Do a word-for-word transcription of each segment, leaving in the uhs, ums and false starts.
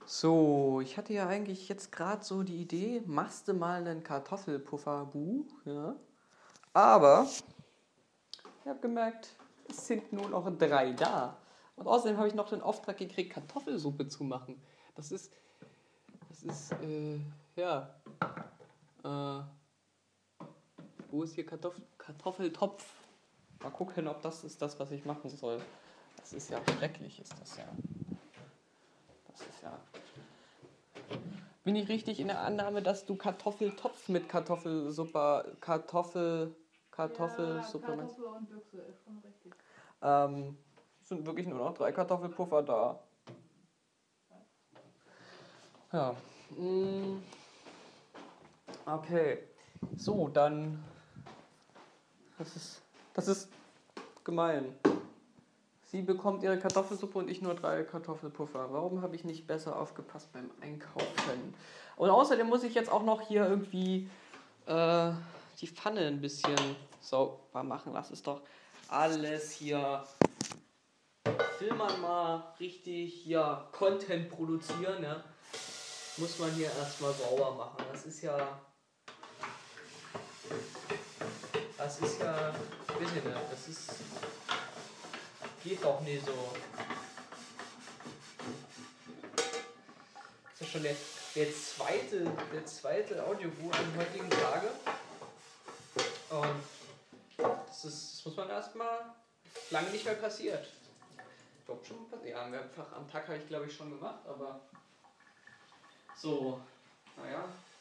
So, ich hatte ja eigentlich jetzt gerade so die Idee, machst du mal einen Kartoffelpufferbuch, ja? Aber ich habe gemerkt, es sind nur noch drei da. Und außerdem habe ich noch den Auftrag gekriegt, Kartoffelsuppe zu machen. Das ist, das ist, äh, ja, äh, wo ist hier Kartoffel, Kartoffeltopf? Mal gucken, ob das ist das, was ich machen soll. Das ist ja schrecklich, ist das ja. Das ist ja... Bin ich richtig in der Annahme, dass du Kartoffeltopf mit Kartoffelsuppe, Kartoffel, Kartoffelsuppe Ja, meinst? Kartoffel und Büchse ist schon richtig. Ähm, es sind wirklich nur noch drei Kartoffelpuffer da. Ja. Mm, okay. So, dann. Das ist. Das ist gemein. Sie bekommt ihre Kartoffelsuppe und ich nur drei Kartoffelpuffer. Warum habe ich nicht besser aufgepasst beim Einkaufen? Und außerdem muss ich jetzt auch noch hier irgendwie äh, die Pfanne ein bisschen sauber machen. Lass es doch alles hier. Will man mal richtig hier Content produzieren, ja, muss man hier erstmal sauber machen. Das ist ja. Das ist ja. Ich weiß nicht, das ist. Geht doch nicht so. Das ist schon der, der zweite, der zweite Audiobuch am heutigen Tage. Und das, ist, das muss man erstmal lange nicht mehr passiert. Ich glaube schon passiert. Ja, mehrfach am Tag habe ich glaube ich schon gemacht, aber so, naja.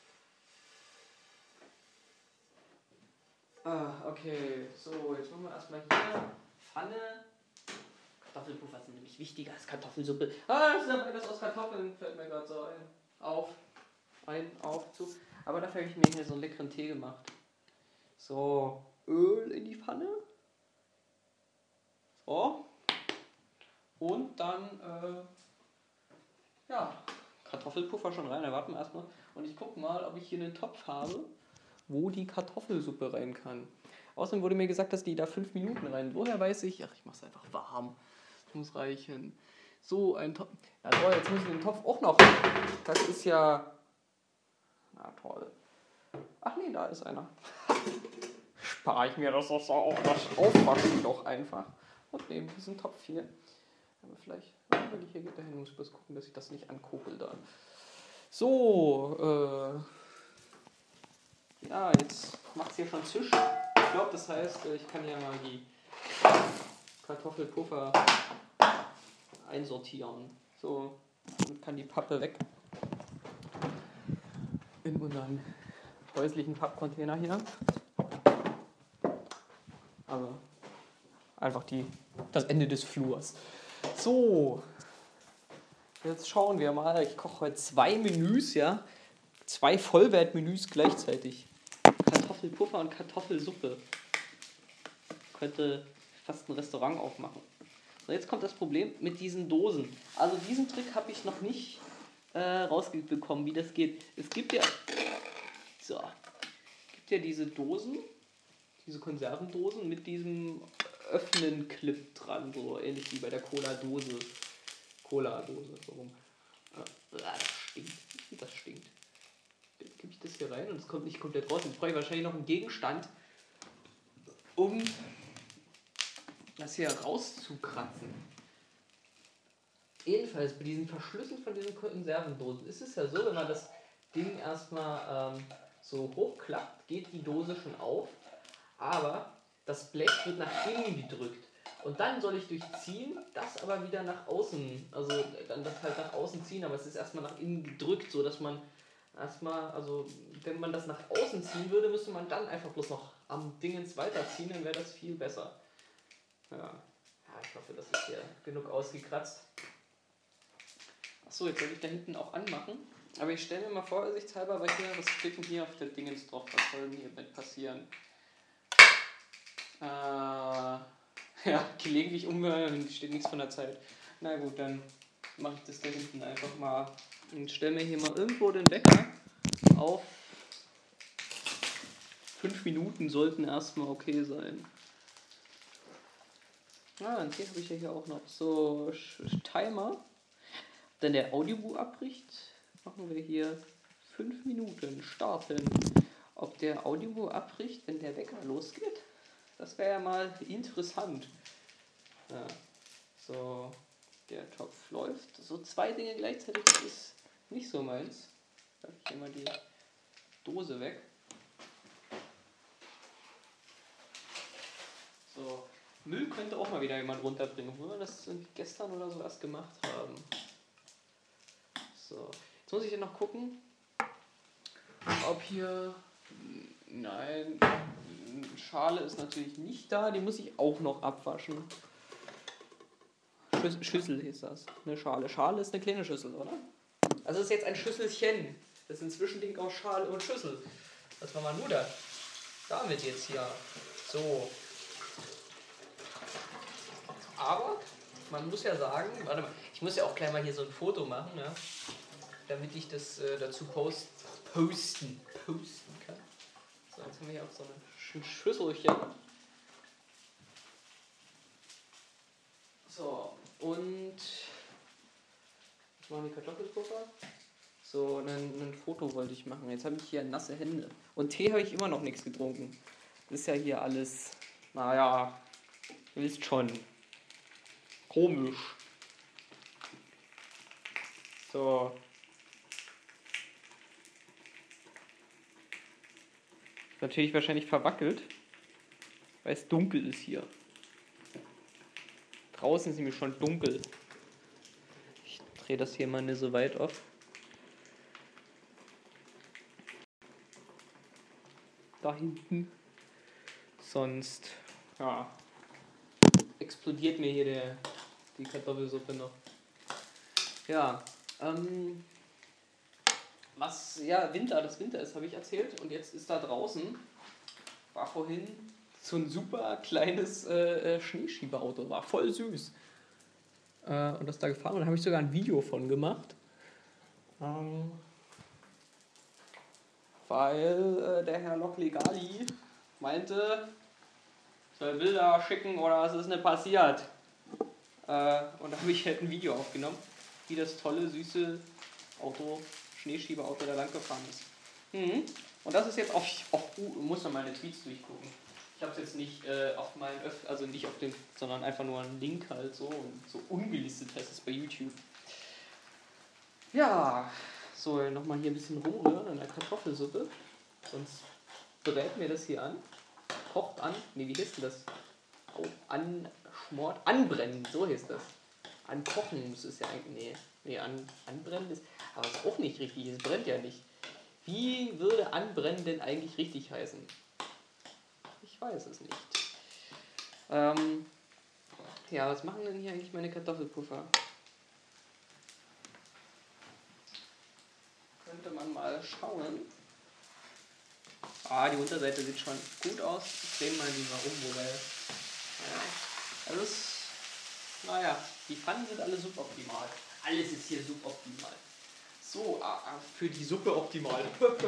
Ah, okay. So, jetzt machen wir erstmal hier Pfanne. Kartoffelpuffer sind nämlich wichtiger als Kartoffelsuppe. Ah, das ist aber alles aus Kartoffeln, fällt mir gerade so ein. Auf. Ein, auf, zu. Aber dafür habe ich mir hier so einen leckeren Tee gemacht. So, Öl in die Pfanne. So. Und dann, äh, ja, Kartoffelpuffer schon rein. Da warten wir erstmal. Und ich gucke mal, ob ich hier einen Topf habe, wo die Kartoffelsuppe rein kann. Außerdem wurde mir gesagt, dass die da fünf Minuten rein. Woher weiß ich? Ach, ich mache es einfach warm. Das muss reichen. So, ein Topf. Ja toll, jetzt muss ich den Topf auch noch. Das ist ja... Na toll. Ach nee, da ist einer. Spare ich mir das auch so auf. Das aufwaschen doch einfach. Und nehme diesen Topf hier. Aber vielleicht, wenn ich hier dahin muss, ich bloß gucken, dass ich das nicht ankuppel da. So, äh... ja, jetzt macht es hier schon Zisch. Ich glaube, das heißt, ich kann ja mal die Kartoffelpuffer einsortieren. So, damit kann die Pappe weg. In unseren häuslichen Pappcontainer hier. Also einfach die, das Ende des Flurs. So, jetzt schauen wir mal. Ich koche heute zwei Menüs, ja. Zwei Vollwertmenüs gleichzeitig. Kartoffelpuffer und Kartoffelsuppe. Ich könnte fast ein Restaurant aufmachen. So, jetzt kommt das Problem mit diesen Dosen. Also diesen Trick habe ich noch nicht äh, rausbekommen, wie das geht. Es gibt ja, so, gibt ja diese Dosen, diese Konservendosen mit diesem Öffnen-Clip dran, so ähnlich wie bei der Cola-Dose. Cola-Dose, so rum. Äh, das stinkt. Das stinkt. Jetzt gebe ich das hier rein und es kommt nicht komplett raus. Jetzt brauche ich wahrscheinlich noch einen Gegenstand, um das hier rauszukratzen. Ebenfalls bei diesen Verschlüssen von diesen Konservendosen ist es ja so, wenn man das Ding erstmal ähm, so hochklappt, geht die Dose schon auf, aber das Blech wird nach innen gedrückt. Und dann soll ich durchziehen, das aber wieder nach außen, also dann das halt nach außen ziehen, aber es ist erstmal nach innen gedrückt, so dass man erstmal, also wenn man das nach außen ziehen würde, müsste man dann einfach bloß noch am Dingens weiterziehen, dann wäre das viel besser. Ja. Ja, ich hoffe, das ist hier genug ausgekratzt. Achso, jetzt soll ich da hinten auch anmachen. Aber ich stelle mir mal vorsichtshalber, weil hier, was steht denn hier auf der Dingens drauf? Was soll denn hier mit passieren? Äh, ja, gelegentlich umhören, steht nichts von der Zeit. Na gut, dann mache ich das da hinten einfach mal und stelle mir hier mal irgendwo den Wecker auf. Fünf Minuten sollten erstmal okay sein. Ah, einen Tee habe ich ja hier auch noch. So, Timer. Dann der Audio abbricht, machen wir hier fünf Minuten starten. Ob der Audio abbricht, wenn der Wecker losgeht, das wäre ja mal interessant. Ja. So, der Topf läuft. So zwei Dinge gleichzeitig ist nicht so meins. Da habe ich hier mal die Dose weg. So, Müll könnte auch mal wieder jemand runterbringen, obwohl wir das gestern oder so erst gemacht haben. So, jetzt muss ich ja noch gucken, ob hier... Nein, Schale ist natürlich nicht da, die muss ich auch noch abwaschen. Schüssel, Schüssel ist das, eine Schale. Schale ist eine kleine Schüssel, oder? Also das ist jetzt ein Schüsselchen. Das ist ein Zwischending aus Schale und Schüssel. Was war mal nur da? Damit jetzt hier. So. Aber man muss ja sagen, warte mal, ich muss ja auch gleich mal hier so ein Foto machen, ja, damit ich das äh, dazu post, posten, posten kann. So, jetzt haben wir hier auch so ein Schüsselchen. So, und ich mache die Kartoffelpuffer. So, ein, ein Foto wollte ich machen. Jetzt habe ich hier nasse Hände. Und Tee habe ich immer noch nichts getrunken. Das ist ja hier alles, naja, ihr wisst schon, komisch. So. Natürlich wahrscheinlich verwackelt, weil es dunkel ist hier. Draußen ist nämlich schon dunkel. Ich drehe das hier mal nicht so weit auf. Da hinten. Sonst, ja, explodiert mir hier der, die Kartoffelsuppe noch. Ja, ähm, was, ja, Winter, das Winter ist, habe ich erzählt. Und jetzt ist da draußen, war vorhin so ein super kleines äh, Schneeschieberauto, war voll süß. Äh, und das da gefahren und da habe ich sogar ein Video von gemacht. Ähm, weil äh, der Herr Loklegali meinte, ich soll Bilder schicken oder was ist denn passiert? Äh, und da habe ich halt ein Video aufgenommen, wie das tolle, süße Auto, Schneeschieberauto da lang gefahren ist. Mhm. Und das ist jetzt auf, auf uh, muss man meine Tweets durchgucken. Ich habe es jetzt nicht äh, auf meinen, Öff also nicht auf den, sondern einfach nur einen Link halt so und so ungelistet heißt es bei YouTube. Ja, so nochmal hier ein bisschen rumrühren in der Kartoffelsuppe, sonst brät mir das hier an, kocht an, nee, wie heißt denn das? Oh, anschmort, anbrennen, so heißt das. Ankochen muss es ja eigentlich, nee, nee an, anbrennen ist, aber ist auch nicht richtig, es brennt ja nicht. Wie würde anbrennen denn eigentlich richtig heißen? Ich weiß es nicht. Ähm, ja, was machen denn hier eigentlich meine Kartoffelpuffer? Könnte man mal schauen. Ah, die Unterseite sieht schon gut aus. Ich drehe mal die mal um, wobei. Ja, also es, naja, die Pfannen sind alle suboptimal. Alles ist hier suboptimal. So, ah, für die Suppe optimal.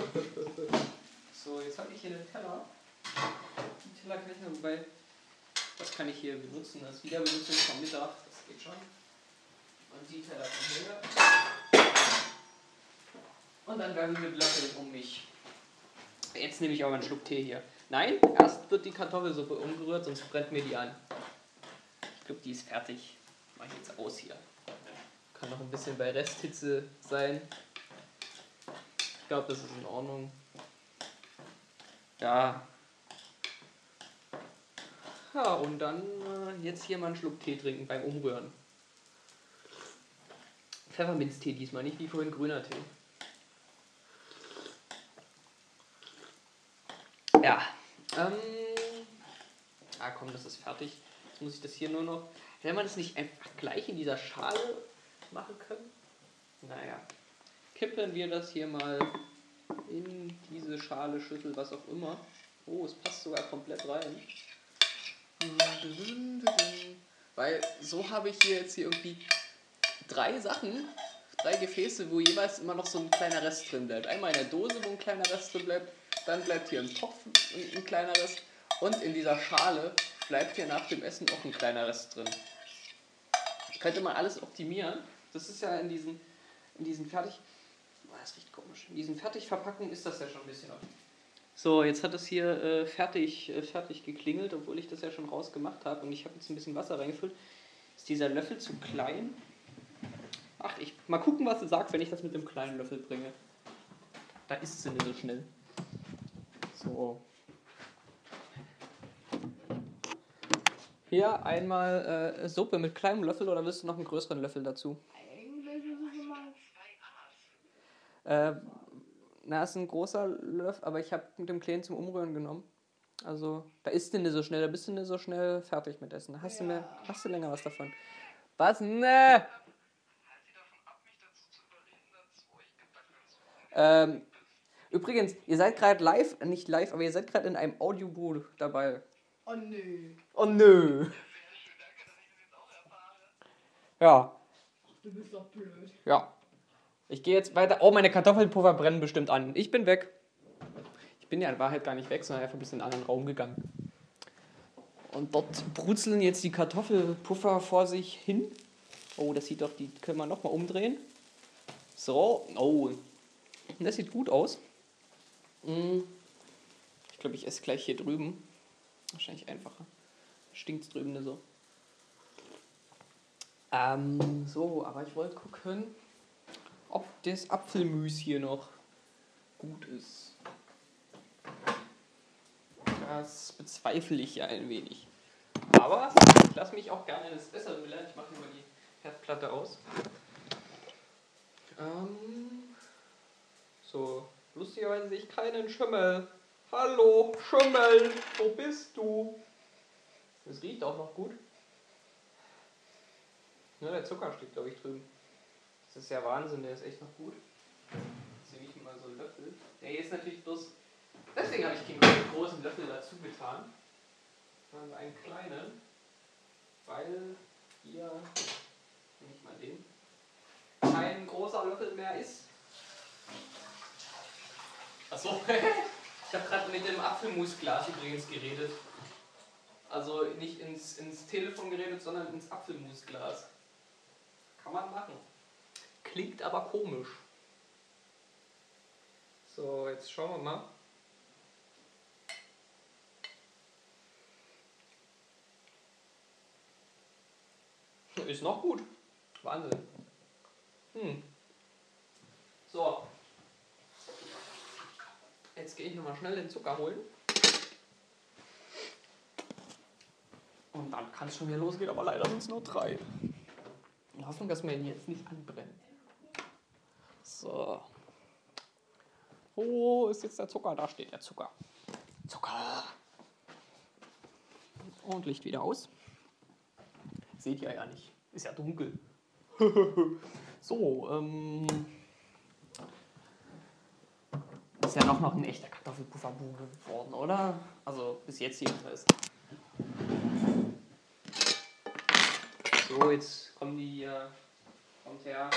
So, jetzt habe ich hier einen Teller. Den Teller kann ich mir, wobei, das kann ich hier benutzen, als Wiederbenutzung vom Mittag, das geht schon. Und die Teller von hier. Und dann werfen wir Löffel um mich. Jetzt nehme ich aber einen Schluck Tee hier. Nein, erst wird die Kartoffelsuppe umgerührt, sonst brennt mir die an. Ich glaube, die ist fertig. Mach ich jetzt aus hier. Kann noch ein bisschen bei Resthitze sein. Ich glaube, das ist in Ordnung. Ja. Ja, und dann äh, jetzt hier mal einen Schluck Tee trinken beim Umrühren. Pfefferminztee diesmal, nicht wie vorhin grüner Tee. Ja. Ähm. Ah komm, das ist fertig. Jetzt muss ich das hier nur noch... Wenn man das nicht einfach gleich in dieser Schale machen können? Naja. Kippen wir das hier mal in diese Schale, Schüssel, was auch immer. Oh, es passt sogar komplett rein. Weil so habe ich hier jetzt hier irgendwie drei Sachen, drei Gefäße, wo jeweils immer noch so ein kleiner Rest drin bleibt. Einmal in der Dose, wo ein kleiner Rest drin bleibt, dann bleibt hier im Topf ein, ein kleiner Rest und in dieser Schale bleibt hier nach dem Essen auch ein kleiner Rest drin. Das könnte man alles optimieren, Das ist ja in diesen, in diesen Fertig... Oh, das riecht komisch. In diesen Fertigverpackungen ist das ja schon ein bisschen auf. So, jetzt hat es hier äh, fertig, äh, fertig geklingelt, obwohl ich das ja schon rausgemacht habe. Und ich habe jetzt ein bisschen Wasser reingefüllt. Ist dieser Löffel zu klein? Ach, ich mal gucken, was du sagst, wenn ich das mit dem kleinen Löffel bringe. Da ist sie nicht so schnell. So. Hier einmal äh, Suppe mit kleinem Löffel oder willst du noch einen größeren Löffel dazu? Eigentlich ist es immer. Äh, na, ist ein großer Löffel, aber ich habe mit dem kleinen zum Umrühren genommen. Also, da isst du nicht so schnell, da bist du nicht so schnell fertig mit Essen. Da hast, ja. du, mehr, hast du länger was davon. Was? Ne! Ähm, übrigens, ihr seid gerade live, nicht live, aber ihr seid gerade in einem Audiobuch dabei. Oh nö. Oh nö. Ja. Du bist doch blöd. Ja. Ich gehe jetzt weiter. Oh, meine Kartoffelpuffer brennen bestimmt an. Ich bin weg. Ich bin ja in Wahrheit gar nicht weg, sondern einfach ein bisschen in einen anderen Raum gegangen. Und dort brutzeln jetzt die Kartoffelpuffer vor sich hin. Oh, das sieht doch, die können wir nochmal umdrehen. So. Oh. Das sieht gut aus. Ich glaube, ich esse gleich hier drüben. Wahrscheinlich einfacher. Stinkt drüben nicht so. Ähm, so, aber ich wollte gucken, ob das Apfelmus hier noch gut ist. Das bezweifle ich ja ein wenig. Aber ich lasse mich auch gerne das Bessere belehren. Ich mache mal die Herdplatte aus. Ähm, so, lustigerweise sehe ich keinen Schimmel. Hallo, Schimmel, wo bist du? Das riecht auch noch gut. Ja, der Zucker steht, glaube ich, drüben. Das ist ja Wahnsinn, der ist echt noch gut. Jetzt nehme ich mal so einen Löffel. Der hier ist natürlich bloß... Deswegen habe ich keinen großen Löffel dazu getan. Sondern einen kleinen. Weil hier... Nehme ich mal den. Kein großer Löffel mehr ist. Achso. Ich habe gerade mit dem Apfelmusglas übrigens geredet. Also nicht ins, ins Telefon geredet, sondern ins Apfelmusglas. Kann man machen. Klingt aber komisch. So, jetzt schauen wir mal. Ist noch gut. Wahnsinn. Hm. So. Jetzt gehe ich nochmal schnell den Zucker holen. Und dann kann es schon wieder losgehen, aber leider sind es nur drei. In Hoffnung, dass wir ihn jetzt nicht anbrennen. So. Wo ist jetzt der Zucker? Da steht der Zucker. Zucker. Und Licht wieder aus. Seht ihr ja nicht. Ist ja dunkel. So, ähm... ist ja doch noch ein echter Kartoffelpufferbuch geworden, oder? Also bis jetzt jedenfalls. So, jetzt kommen die hier. Kommt her.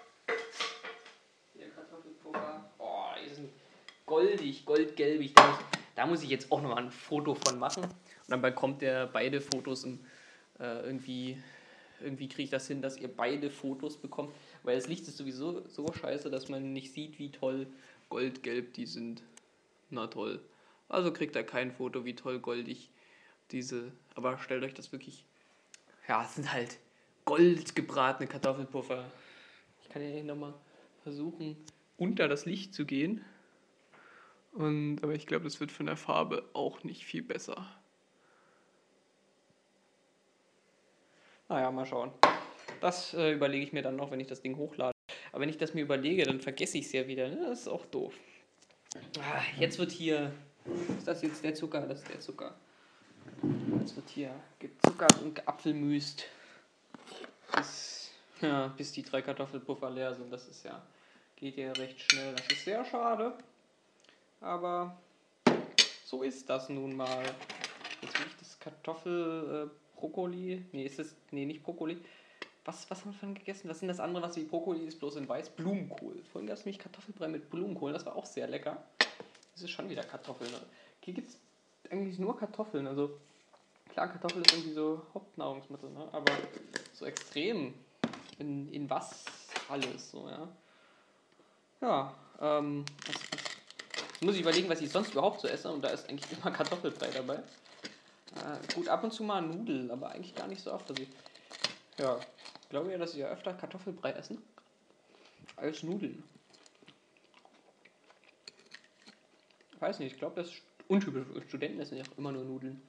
Hier Kartoffelpuffer. Oh, die sind goldig, goldgelbig. Da muss, da muss ich jetzt auch noch mal ein Foto von machen. Und dann bekommt ihr beide Fotos im, äh, irgendwie. Irgendwie kriege ich das hin, dass ihr beide Fotos bekommt. Weil das Licht ist sowieso so scheiße, dass man nicht sieht, wie toll goldgelb die sind. Na toll. Also kriegt ihr kein Foto, wie toll goldig diese. Aber stellt euch das wirklich. Ja, es sind halt goldgebratene Kartoffelpuffer. Ich kann ja hier nochmal versuchen, unter das Licht zu gehen. Und, aber ich glaube, das wird von der Farbe auch nicht viel besser. Naja, mal schauen. Das äh, überlege ich mir dann noch, wenn ich das Ding hochlade. Aber wenn ich das mir überlege, dann vergesse ich es ja wieder. Ne? Das ist auch doof. Ah, jetzt wird hier... Ist das jetzt der Zucker? Das ist der Zucker. Jetzt wird hier gezuckert und geapfelmüst. Bis, ja, bis die drei Kartoffelpuffer leer sind. Das ist ja... Geht ja recht schnell. Das ist sehr schade. Aber so ist das nun mal. Jetzt will ich das Kartoffel... Äh, Brokkoli. Nee, ist das. Nee, nicht Brokkoli. Was, was haben wir vorhin gegessen? Was sind das andere, was wie Brokkoli ist, bloß in weiß? Blumenkohl. Vorhin gab es nämlich Kartoffelbrei mit Blumenkohl. Das war auch sehr lecker. Das ist schon wieder Kartoffeln. Hier gibt es eigentlich nur Kartoffeln. Also, klar, Kartoffel ist irgendwie so Hauptnahrungsmittel, ne? Aber so extrem in, in was alles, so, ja. Ja, ähm, was, was, jetzt muss ich überlegen, was ich sonst überhaupt so esse und da ist eigentlich immer Kartoffelbrei dabei. Äh, gut, ab und zu mal Nudeln, aber eigentlich gar nicht so oft. Also ich, ja, ich glaube ja, dass ich ja öfter Kartoffelbrei essen als Nudeln. Ich weiß nicht, ich glaube, das ist untypisch. Studenten essen ja auch immer nur Nudeln.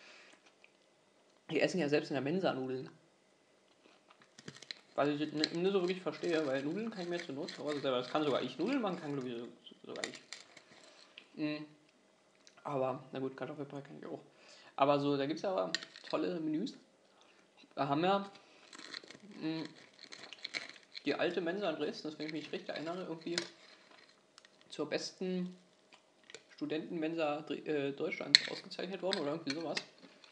Die essen ja selbst in der Mensa Nudeln. Was ich nicht so wirklich verstehe, weil Nudeln kann ich mir zur Not zu Hause selber. Das kann sogar ich. Nudeln machen kann, glaube ich, sogar ich. Mhm. Aber, na gut, Kartoffelbrei kann ich auch. Aber so, da gibt es ja aber tolle Menüs. Da haben wir mh, die alte Mensa in Dresden, das wenn ich mich richtig erinnere, irgendwie zur besten Studentenmensa äh, Deutschlands ausgezeichnet worden oder irgendwie sowas.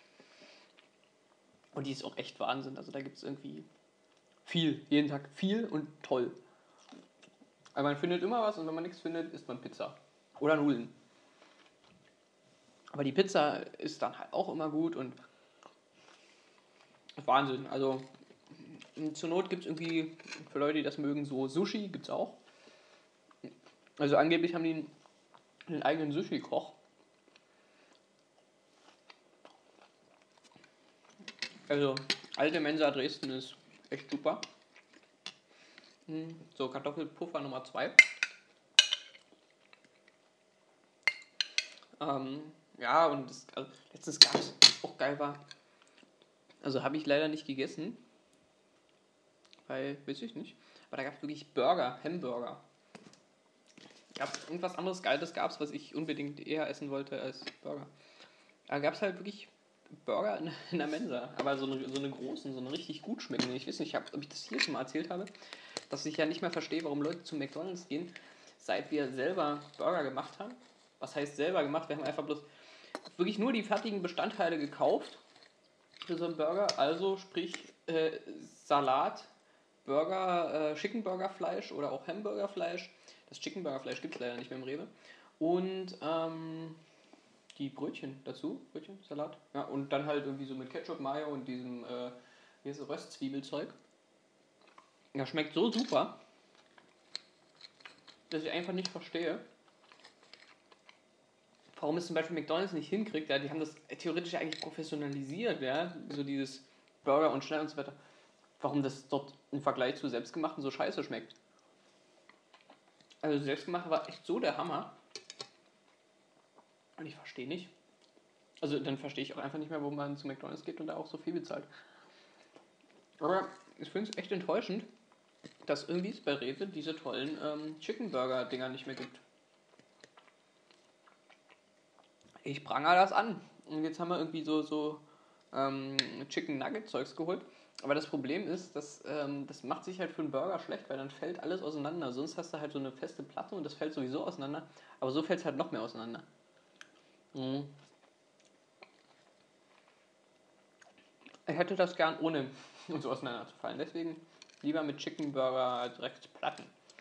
Und die ist auch echt Wahnsinn. Also da gibt es irgendwie viel, jeden Tag viel und toll. Aber man findet immer was und wenn man nichts findet, isst man Pizza. Oder Nudeln. Aber die Pizza ist dann halt auch immer gut und Wahnsinn. Also zur Not gibt es irgendwie, für Leute, die das mögen, so Sushi gibt es auch. Also angeblich haben die einen, einen eigenen Sushi-Koch. Also alte Mensa Dresden ist echt super. So, Kartoffelpuffer Nummer zwei. Ähm, ja, und das, also, letztens gab es, was auch geil war. Also habe ich leider nicht gegessen. Weil, weiß ich nicht. Aber da gab es wirklich Burger, Hamburger. Gab es irgendwas anderes Geiles, gab es, was ich unbedingt eher essen wollte als Burger. Da gab es halt wirklich Burger in, in der Mensa. Aber so eine, so eine großen, so eine richtig gut schmeckende. Ich weiß nicht, ob ich das hier schon mal erzählt habe, dass ich ja nicht mehr verstehe, warum Leute zu McDonalds gehen, seit wir selber Burger gemacht haben. Was heißt selber gemacht? Wir haben einfach bloß wirklich nur die fertigen Bestandteile gekauft für so einen Burger. Also sprich äh, Salat, Burger, äh, Chicken Burger Fleisch oder auch Hamburger Fleisch. Das Chicken Burger Fleisch gibt es leider nicht mehr im Rewe. Und ähm, die Brötchen dazu, Brötchen, Salat. Ja, und dann halt irgendwie so mit Ketchup, Mayo und diesem äh, hier so Röstzwiebelzeug. Das schmeckt so super, dass ich einfach nicht verstehe, warum es zum Beispiel McDonalds nicht hinkriegt. Ja, die haben das theoretisch eigentlich professionalisiert, ja, so dieses Burger und schnell und so weiter. Warum das dort im Vergleich zu selbstgemachten so scheiße schmeckt. Also selbstgemacht war echt so der Hammer. Und ich verstehe nicht. Also dann verstehe ich auch einfach nicht mehr, warum man zu McDonalds geht und da auch so viel bezahlt. Aber ich finde es echt enttäuschend, dass irgendwie es bei Rewe diese tollen ähm, Chicken Burger Dinger nicht mehr gibt. Ich prangere das an. Und jetzt haben wir irgendwie so, so ähm, Chicken Nugget Zeugs geholt. Aber das Problem ist, dass ähm, das macht sich halt für einen Burger schlecht, weil dann fällt alles auseinander. Sonst hast du halt so eine feste Platte und das fällt sowieso auseinander. Aber so fällt es halt noch mehr auseinander. Mhm. Ich hätte das gern ohne so auseinanderzufallen. Deswegen lieber mit Chicken Burger direkt Platten.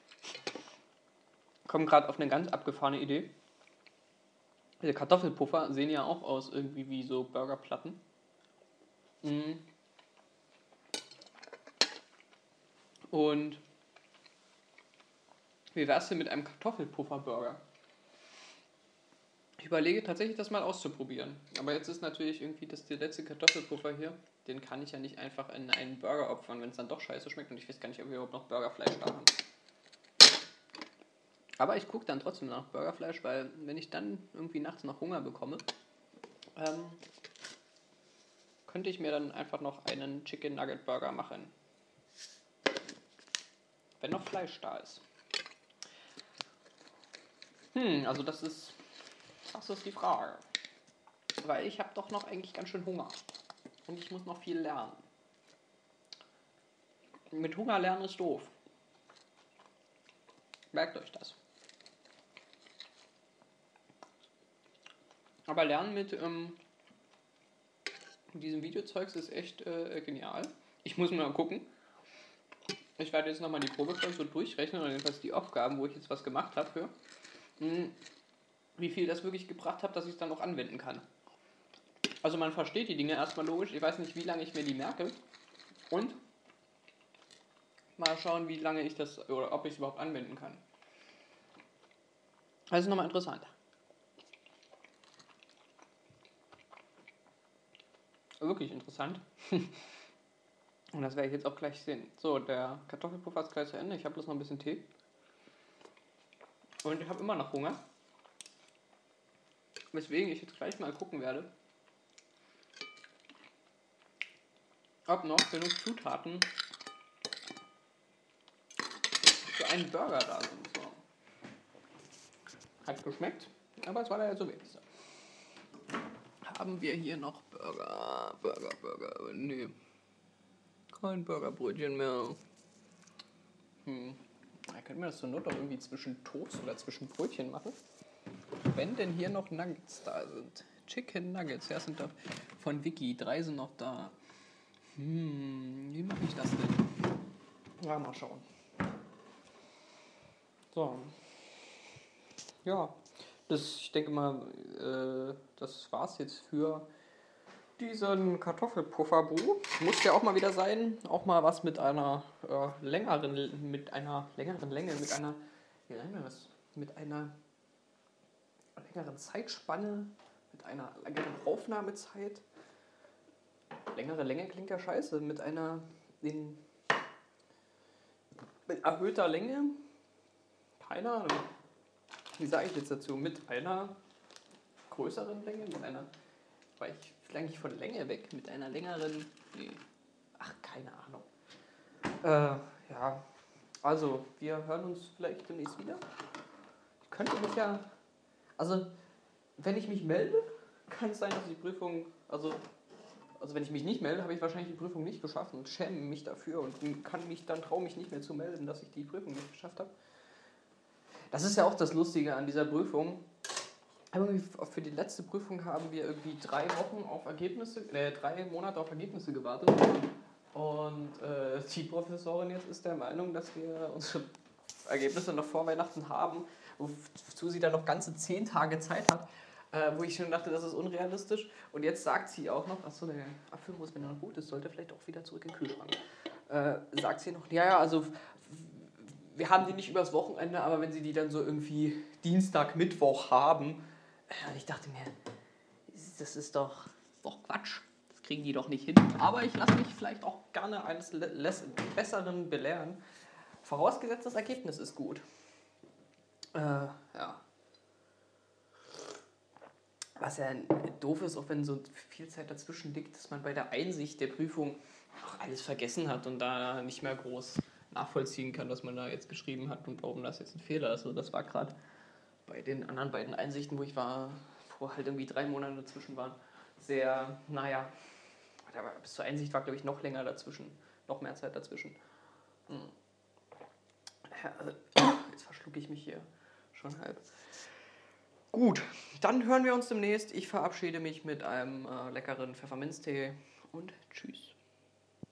Ich komme gerade auf eine ganz abgefahrene Idee. Diese Kartoffelpuffer sehen ja auch aus irgendwie wie so Burgerplatten. Mhm. Und wie wär's denn mit einem Kartoffelpuffer-Burger? Ich überlege tatsächlich, das mal auszuprobieren. Aber jetzt ist natürlich irgendwie das der letzte Kartoffelpuffer hier. Den kann ich ja nicht einfach in einen Burger opfern, wenn es dann doch scheiße schmeckt. Und ich weiß gar nicht, ob wir überhaupt noch Burgerfleisch da haben. Aber ich gucke dann trotzdem nach Burgerfleisch, weil wenn ich dann irgendwie nachts noch Hunger bekomme, ähm, könnte ich mir dann einfach noch einen Chicken Nugget Burger machen. Wenn noch Fleisch da ist. Hm, also das ist, das ist die Frage. Weil ich habe doch noch eigentlich ganz schön Hunger. Und ich muss noch viel lernen. Mit Hunger lernen ist doof. Merkt euch das. Aber Lernen mit ähm, diesem Videozeugs ist echt äh, genial. Ich muss mal gucken. Ich werde jetzt nochmal die Probezeit so durchrechnen oder jedenfalls die Aufgaben, wo ich jetzt was gemacht habe für. Mh, wie viel das wirklich gebracht hat, dass ich es dann auch anwenden kann. Also man versteht die Dinge erstmal logisch. Ich weiß nicht, wie lange ich mir die merke. Und Mal schauen, wie lange ich das, oder ob ich es überhaupt anwenden kann. Das ist nochmal interessant. Wirklich interessant. Und das werde ich jetzt auch gleich sehen. So, der Kartoffelpuffer ist gleich zu Ende. Ich habe bloß noch ein bisschen Tee. Und ich habe immer noch Hunger. Weswegen ich jetzt gleich mal gucken werde, ob noch genug Zutaten für einen Burger da sind. So. Hat geschmeckt, aber es war leider so wenig. Haben wir hier noch Burger, Burger, Burger, nee, kein Burgerbrötchen mehr. Hm. Da könnten wir das zur Not auch irgendwie zwischen Toast oder zwischen Brötchen machen. Wenn denn hier noch Nuggets da sind. Chicken Nuggets, ja, sind da von Vicky. Drei sind noch da. Hm, wie mache ich das denn? Ja, mal schauen. So. Ja, das, ich denke mal, äh, das war's jetzt für diesen Kartoffelpufferbu. Muss ja auch mal wieder sein. Auch mal was mit einer äh, längeren, mit einer längeren Länge, mit einer, wie nennen wir das? Mit einer längeren Zeitspanne, mit einer längeren Aufnahmezeit. Längere Länge klingt ja scheiße. Mit einer in, mit erhöhter Länge. Keine Ahnung. Wie sage ich jetzt dazu? Mit einer größeren Länge, mit einer. Weil ich will eigentlich von Länge weg, mit einer längeren. Nee. Ach, keine Ahnung. Äh, ja. Also, wir hören uns vielleicht demnächst wieder. Ich könnte mich ja. Also, wenn ich mich melde, kann es sein, dass die Prüfung. Also, also wenn ich mich nicht melde, habe ich wahrscheinlich die Prüfung nicht geschafft und schäme mich dafür und kann mich dann traue mich nicht mehr zu melden, dass ich die Prüfung nicht geschafft habe. Das ist ja auch das Lustige an dieser Prüfung. Für die letzte Prüfung haben wir irgendwie drei Wochen auf Ergebnisse, äh, drei Monate auf Ergebnisse gewartet. Und äh, die Professorin jetzt ist der Meinung, dass wir unsere Ergebnisse noch vor Weihnachten haben, wozu sie dann noch ganze zehn Tage Zeit hat. Äh, wo ich schon dachte, das ist unrealistisch. Und jetzt sagt sie auch noch, achso, der Apfelmus, wenn er noch gut ist, sollte vielleicht auch wieder zurück in den Kühlschrank. Äh, sagt sie noch, ja, ja, also wir haben die nicht übers Wochenende, aber wenn sie die dann so irgendwie Dienstag, Mittwoch haben. Und ich dachte mir, das ist doch, doch Quatsch. Das kriegen die doch nicht hin. Aber ich lasse mich vielleicht auch gerne eines Besseren belehren. Vorausgesetzt, das Ergebnis ist gut. Äh, ja. Was ja doof ist, auch wenn so viel Zeit dazwischen liegt, dass man bei der Einsicht der Prüfung auch alles vergessen hat und da nicht mehr groß nachvollziehen kann, was man da jetzt geschrieben hat und warum das jetzt ein Fehler ist. Also das war gerade bei den anderen beiden Einsichten, wo ich war, wo halt irgendwie drei Monate dazwischen waren, sehr, naja, aber bis zur Einsicht war, glaube ich, noch länger dazwischen, noch mehr Zeit dazwischen. Hm. Jetzt verschlucke ich mich hier schon halb. Gut, dann hören wir uns demnächst. Ich verabschiede mich mit einem äh, leckeren Pfefferminztee und tschüss.